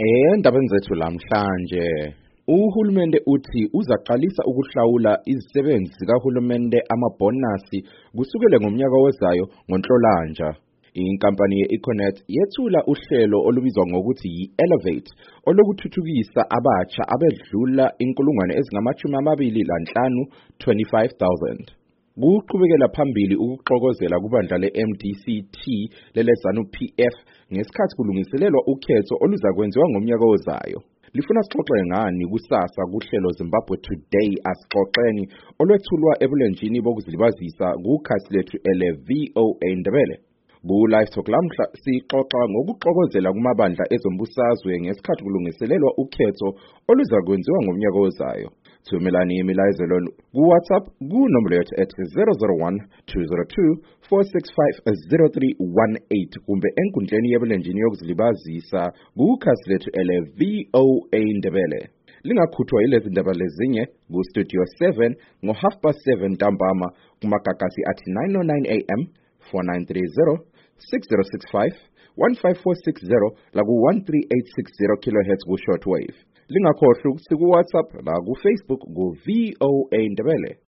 Endabeni zethu lamhlanje uhulumende uthi uzaqalisa ukuhlawula izisebenzi zikahulumende amabonasi kusukela ngomnyaka ozayo ngoNhlolanja. Inkampani ye-Econet yethula uhlelo olubizwa ngokuthi yi-Elevate olokuthuthukisa abatsha abedlula 25,000 25,000. Kuqhubekela phambili ukuxokozela kubandla le-MDC-T lele-ZANU-PF ngesikhathi kulungiselelwa ukhetho oluzakwenziwa ngomnyaka ozayo. Lifuna sixoxe ngani kusasa kuhlelo Zimbabwe Today asixoxeni olwethulwa ebulenjini bokuzilibazisa kukhasi lethu ele-VOA Ndebele. Ku-Live Talk lamhla sixoxa ngokuxokozela kumabandla ezombusazwe ngesikhathi kulungiselelwa ukhetho oluzakwenziwa ngomnyaka ozayo. Thumelani imilayezelo ku-WhatsApp kunombolo yethu ethi 001 202 465 0318 kumbe enkundleni yebulenjini yokuzilibazisa kukhasi lethu ele-VOA Ndebele. Lingakhuthwa yilezi ndaba lezinye ku-Studio 7 ngo-7:30 ntambama kumagagasi athi 909 AM 4930 6065 15460 laku-13860 kHz ku-shortwave. Lingakhohlwa ukuthi ku-WhatsApp la ku-Facebook ku-VOA Ndebele.